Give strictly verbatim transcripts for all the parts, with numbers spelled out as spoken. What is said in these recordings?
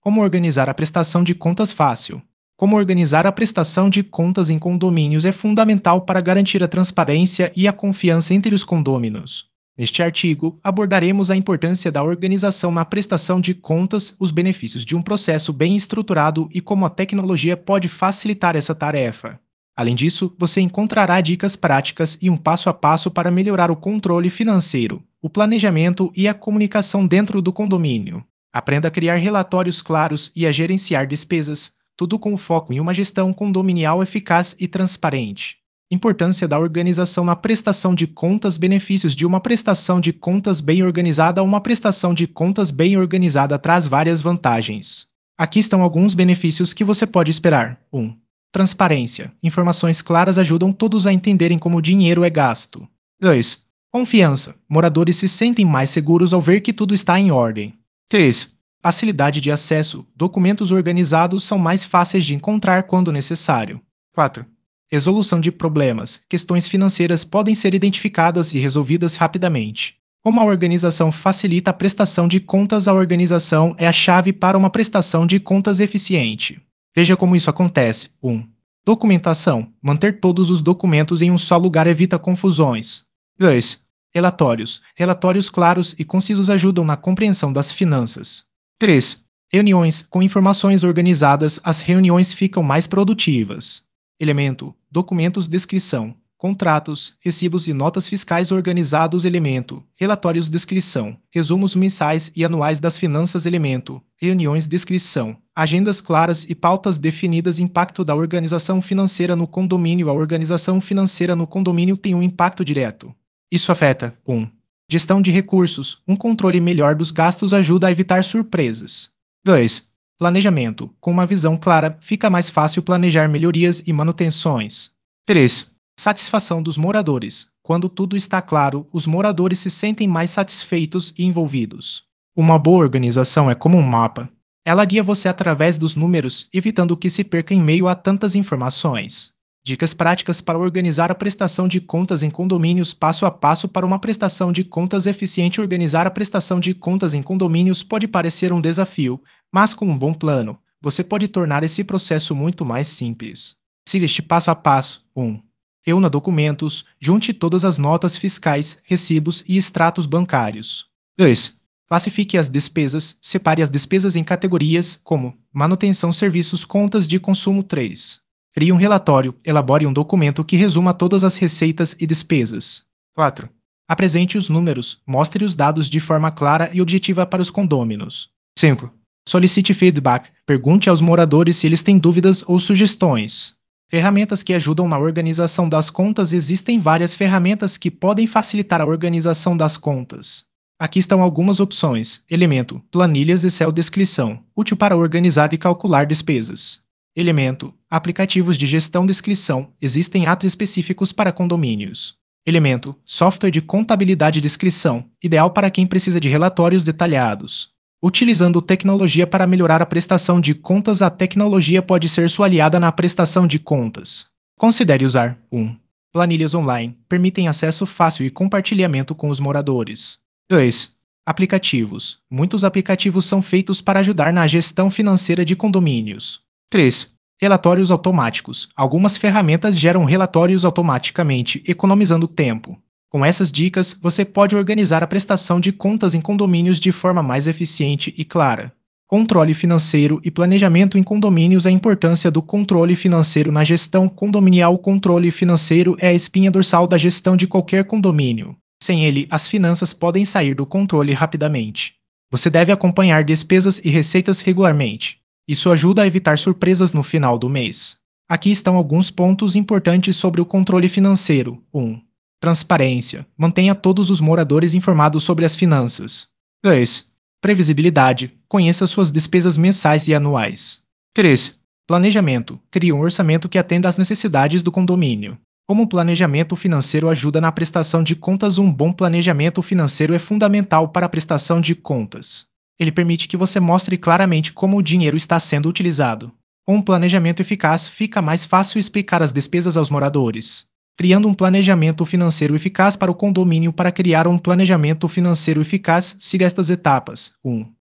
Como organizar a prestação de contas fácil? Como organizar a prestação de contas em condomínios é fundamental para garantir a transparência e a confiança entre os condôminos. Neste artigo, abordaremos a importância da organização na prestação de contas, os benefícios de um processo bem estruturado e como a tecnologia pode facilitar essa tarefa. Além disso, você encontrará dicas práticas e um passo a passo para melhorar o controle financeiro, o planejamento e a comunicação dentro do condomínio. Aprenda a criar relatórios claros e a gerenciar despesas, tudo com foco em uma gestão condominial eficaz e transparente. Importância da organização na prestação de contas. Benefícios de uma prestação de contas bem organizada. Uma prestação de contas bem organizada traz várias vantagens. Aqui estão alguns benefícios que você pode esperar. um. Transparência. Informações claras ajudam todos a entenderem como o dinheiro é gasto. dois. Confiança. Moradores se sentem mais seguros ao ver que tudo está em ordem. três. Facilidade de acesso. Documentos organizados são mais fáceis de encontrar quando necessário. quatro. Resolução de problemas. Questões financeiras podem ser identificadas e resolvidas rapidamente. Como a organização facilita a prestação de contas, a organização é a chave para uma prestação de contas eficiente. Veja como isso acontece. um. Documentação. Manter todos os documentos em um só lugar evita confusões. dois. Relatórios. Relatórios claros e concisos ajudam na compreensão das finanças. três. Reuniões. Com informações organizadas, as reuniões ficam mais produtivas. Elemento. Documentos. Descrição. Contratos, recibos e notas fiscais organizados. Elemento. Relatórios. Descrição. Resumos mensais e anuais das finanças. Elemento. Reuniões. Descrição. Agendas claras e pautas definidas. Impacto da organização financeira no condomínio. A organização financeira no condomínio tem um impacto direto. Isso afeta. um. Gestão de recursos. Um controle melhor dos gastos ajuda a evitar surpresas. dois. Planejamento. Com uma visão clara, fica mais fácil planejar melhorias e manutenções. três. Satisfação dos moradores. Quando tudo está claro, os moradores se sentem mais satisfeitos e envolvidos. Uma boa organização é como um mapa. Ela guia você através dos números, evitando que se perca em meio a tantas informações. Dicas práticas para organizar a prestação de contas em condomínios. Passo a passo para uma prestação de contas eficiente. Organizar a prestação de contas em condomínios pode parecer um desafio, mas com um bom plano, você pode tornar esse processo muito mais simples. Siga este passo a passo. um. Reúna documentos, junte todas as notas fiscais, recibos e extratos bancários. dois. Classifique as despesas, separe as despesas em categorias, como manutenção, serviços, contas de consumo. três. Crie um relatório, elabore um documento que resuma todas as receitas e despesas. quatro. Apresente os números, mostre os dados de forma clara e objetiva para os condôminos. cinco. Solicite feedback, pergunte aos moradores se eles têm dúvidas ou sugestões. Ferramentas que ajudam na organização das contas. Existem várias ferramentas que podem facilitar a organização das contas. Aqui estão algumas opções. Elemento, planilhas Excel. Descrição, útil para organizar e calcular despesas. Elemento, aplicativos de gestão. Descrição, existem apps específicos para condomínios. Elemento, software de contabilidade. Descrição, ideal para quem precisa de relatórios detalhados. Utilizando tecnologia para melhorar a prestação de contas. A tecnologia pode ser sua aliada na prestação de contas. Considere usar. um. Planilhas online, permitem acesso fácil e compartilhamento com os moradores. dois. Aplicativos. Muitos aplicativos são feitos para ajudar na gestão financeira de condomínios. três. Relatórios automáticos. Algumas ferramentas geram relatórios automaticamente, economizando tempo. Com essas dicas, você pode organizar a prestação de contas em condomínios de forma mais eficiente e clara. Controle financeiro e planejamento em condomínios. A importância do controle financeiro na gestão condominial. O controle financeiro é a espinha dorsal da gestão de qualquer condomínio. Sem ele, as finanças podem sair do controle rapidamente. Você deve acompanhar despesas e receitas regularmente. Isso ajuda a evitar surpresas no final do mês. Aqui estão alguns pontos importantes sobre o controle financeiro. um. Transparência. Mantenha todos os moradores informados sobre as finanças. dois. Previsibilidade. Conheça suas despesas mensais e anuais. três. Planejamento. Crie um orçamento que atenda às necessidades do condomínio. Como o planejamento financeiro ajuda na prestação de contas? Um bom planejamento financeiro é fundamental para a prestação de contas. Ele permite que você mostre claramente como o dinheiro está sendo utilizado. Com um planejamento eficaz, fica mais fácil explicar as despesas aos moradores. Criando um planejamento financeiro eficaz para o condomínio. Para criar um planejamento financeiro eficaz, siga estas etapas. um.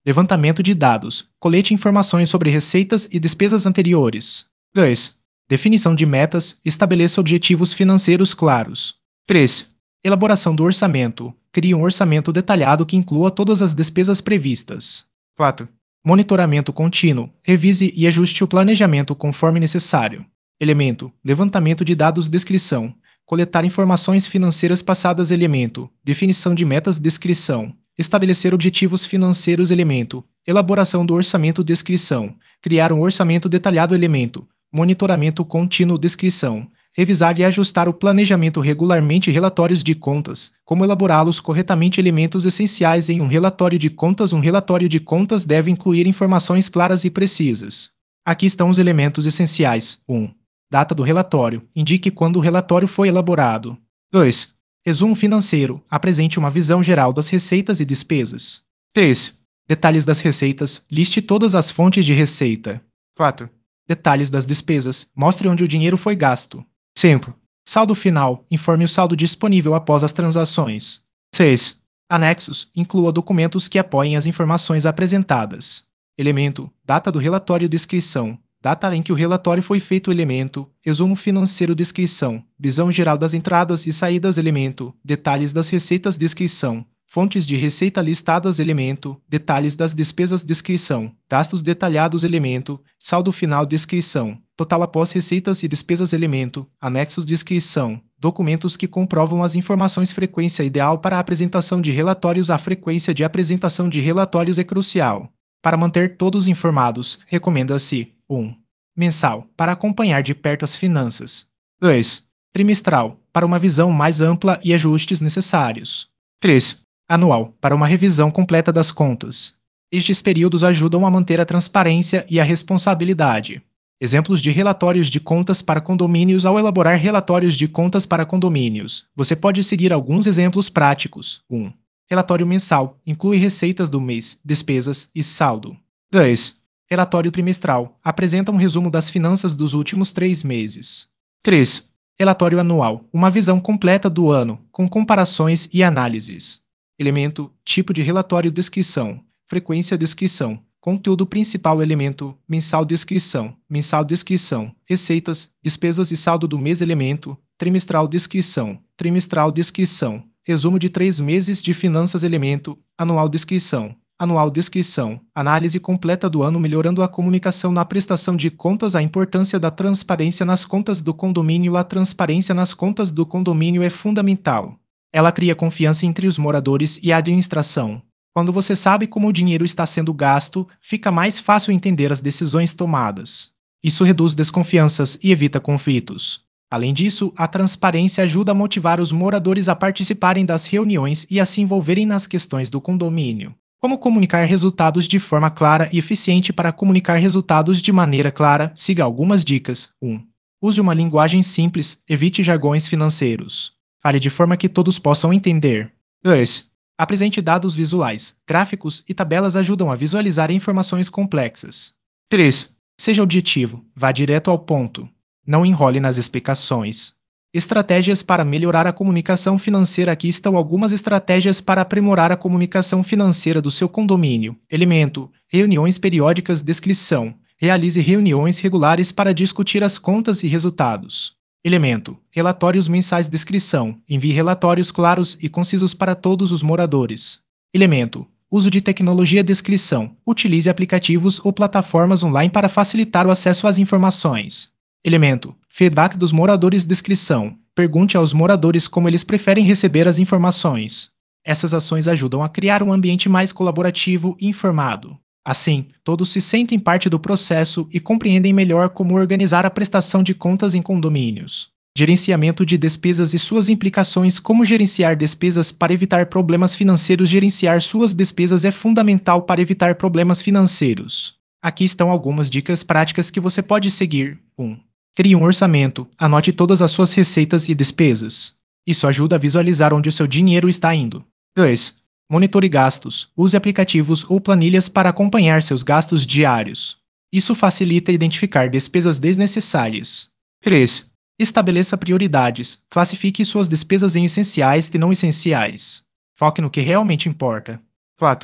Levantamento de dados. Colete informações sobre receitas e despesas anteriores. dois. Definição de metas. Estabeleça objetivos financeiros claros. três. Elaboração do orçamento. Crie um orçamento detalhado que inclua todas as despesas previstas. quatro. Monitoramento contínuo. Revise e ajuste o planejamento conforme necessário. Elemento. Levantamento de dados. Descrição. Coletar informações financeiras passadas. Elemento. Definição de metas. Descrição. Estabelecer objetivos financeiros. Elemento. Elaboração do orçamento. Descrição. Criar um orçamento detalhado. Elemento. Monitoramento contínuo. Descrição. Revisar e ajustar o planejamento regularmente. Relatórios de contas. Como elaborá-los corretamente. Elementos essenciais em um relatório de contas. Um relatório de contas deve incluir informações claras e precisas. Aqui estão os elementos essenciais. um. Data do relatório. Indique quando o relatório foi elaborado. dois. Resumo financeiro. Apresente uma visão geral das receitas e despesas. três. Detalhes das receitas. Liste todas as fontes de receita. quatro. Detalhes das despesas. Mostre onde o dinheiro foi gasto. cinco. Saldo final. Informe o saldo disponível após as transações. seis. Anexos. Inclua documentos que apoiem as informações apresentadas. Elemento. Data do relatório. Descrição. Data em que o relatório foi feito. Elemento. Resumo financeiro. Descrição. Visão geral das entradas e saídas. Elemento. Detalhes das receitas. Descrição. Fontes de receita listadas. Elemento. Detalhes das despesas. Descrição. Gastos detalhados. Elemento. Saldo final. Descrição. Total após receitas e despesas. Elemento. Anexos. Descrição. Documentos que comprovam as informações. Frequência ideal para a apresentação de relatórios. A frequência de apresentação de relatórios é crucial. Para manter todos informados, recomenda-se um. Mensal, para acompanhar de perto as finanças. dois. Trimestral, para uma visão mais ampla e ajustes necessários. três. Anual, para uma revisão completa das contas. Estes períodos ajudam a manter a transparência e a responsabilidade. Exemplos de relatórios de contas para condomínios. Ao elaborar relatórios de contas para condomínios, você pode seguir alguns exemplos práticos. um. Relatório mensal, inclui receitas do mês, despesas e saldo. dois. Relatório trimestral, apresenta um resumo das finanças dos últimos três meses. três. Relatório anual, uma visão completa do ano, com comparações e análises. Elemento, tipo de relatório. Descrição, frequência. Descrição, conteúdo principal. Elemento, mensal. Descrição, mensal. Descrição, receitas, despesas e saldo do mês. Elemento, trimestral. Descrição, trimestral. Descrição, resumo de três meses de finanças. Elemento, anual. Descrição, anual. Descrição, análise completa do ano. Melhorando a comunicação na prestação de contas. A importância da transparência nas contas do condomínio. A transparência nas contas do condomínio é fundamental. Ela cria confiança entre os moradores e a administração. Quando você sabe como o dinheiro está sendo gasto, fica mais fácil entender as decisões tomadas. Isso reduz desconfianças e evita conflitos. Além disso, a transparência ajuda a motivar os moradores a participarem das reuniões e a se envolverem nas questões do condomínio. Como comunicar resultados de forma clara e eficiente? Para comunicar resultados de maneira clara, siga algumas dicas. um. Use uma linguagem simples, evite jargões financeiros. Fale de forma que todos possam entender. dois. Apresente dados visuais. Gráficos e tabelas ajudam a visualizar informações complexas. três. Seja objetivo, vá direto ao ponto. Não enrole nas explicações. Estratégias para melhorar a comunicação financeira. Aqui estão algumas estratégias para aprimorar a comunicação financeira do seu condomínio. Elemento, reuniões periódicas. Descrição, realize reuniões regulares para discutir as contas e resultados. Elemento, relatórios mensais. Descrição, envie relatórios claros e concisos para todos os moradores. Elemento, uso de tecnologia. Descrição, utilize aplicativos ou plataformas online para facilitar o acesso às informações. Elemento, feedback dos moradores. Descrição, pergunte aos moradores como eles preferem receber as informações. Essas ações ajudam a criar um ambiente mais colaborativo e informado. Assim, todos se sentem parte do processo e compreendem melhor como organizar a prestação de contas em condomínios. Gerenciamento de despesas e suas implicações. Como gerenciar despesas para evitar problemas financeiros? Gerenciar suas despesas é fundamental para evitar problemas financeiros. Aqui estão algumas dicas práticas que você pode seguir. um. Crie um orçamento. Anote todas as suas receitas e despesas. Isso ajuda a visualizar onde o seu dinheiro está indo. dois. Monitore gastos. Use aplicativos ou planilhas para acompanhar seus gastos diários. Isso facilita identificar despesas desnecessárias. três. Estabeleça prioridades. Classifique suas despesas em essenciais e não essenciais. Foque no que realmente importa. quatro.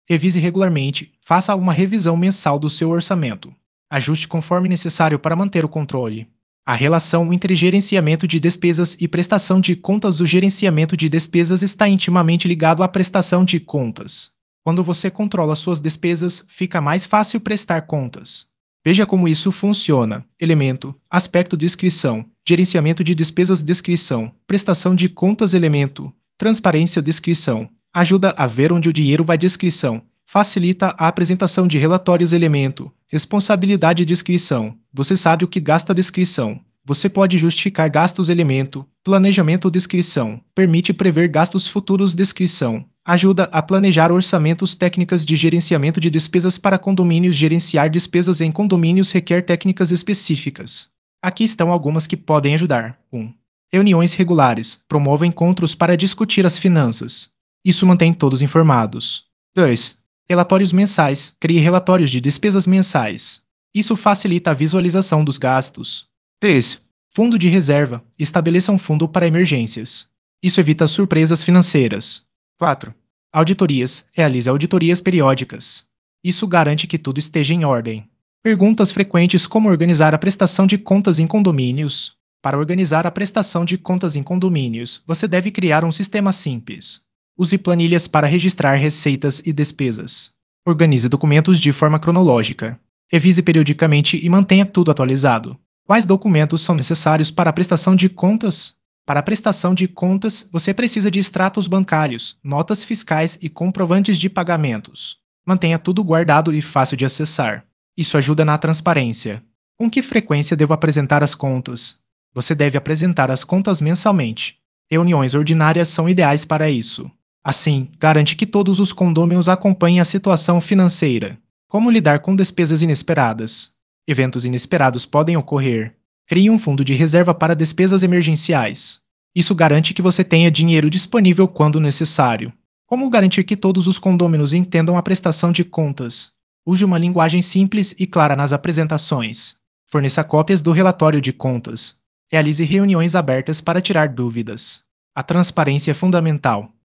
Revise regularmente, faça uma revisão mensal do seu orçamento. Ajuste conforme necessário para manter o controle. A relação entre gerenciamento de despesas e prestação de contas. O gerenciamento de despesas está intimamente ligado à prestação de contas. Quando você controla suas despesas, fica mais fácil prestar contas. Veja como isso funciona. Elemento, aspecto, descrição, gerenciamento de despesas, descrição, prestação de contas. Elemento, transparência, descrição, ajuda a ver onde o dinheiro vai. Descrição, facilita a apresentação de relatórios. Elemento, responsabilidade, descrição, você sabe o que gasta. Descrição, você pode justificar gastos. Elemento, planejamento, descrição, permite prever gastos futuros. Descrição, ajuda a planejar orçamentos. Técnicas de gerenciamento de despesas para condomínios. Gerenciar despesas em condomínios requer técnicas específicas. Aqui estão algumas que podem ajudar. um. Reuniões regulares. Promova encontros para discutir as finanças. Isso mantém todos informados. dois. Relatórios mensais. Crie relatórios de despesas mensais. Isso facilita a visualização dos gastos. três. Fundo de reserva. Estabeleça um fundo para emergências. Isso evita surpresas financeiras. quatro. Auditorias. Realize auditorias periódicas. Isso garante que tudo esteja em ordem. Perguntas frequentes: como organizar a prestação de contas em condomínios? Para organizar a prestação de contas em condomínios, você deve criar um sistema simples. Use planilhas para registrar receitas e despesas. Organize documentos de forma cronológica. Revise periodicamente e mantenha tudo atualizado. Quais documentos são necessários para a prestação de contas? Para a prestação de contas, você precisa de extratos bancários, notas fiscais e comprovantes de pagamentos. Mantenha tudo guardado e fácil de acessar. Isso ajuda na transparência. Com que frequência devo apresentar as contas? Você deve apresentar as contas mensalmente. Reuniões ordinárias são ideais para isso. Assim, garante que todos os condôminos acompanhem a situação financeira. Como lidar com despesas inesperadas? Eventos inesperados podem ocorrer. Crie um fundo de reserva para despesas emergenciais. Isso garante que você tenha dinheiro disponível quando necessário. Como garantir que todos os condôminos entendam a prestação de contas? Use uma linguagem simples e clara nas apresentações. Forneça cópias do relatório de contas. Realize reuniões abertas para tirar dúvidas. A transparência é fundamental.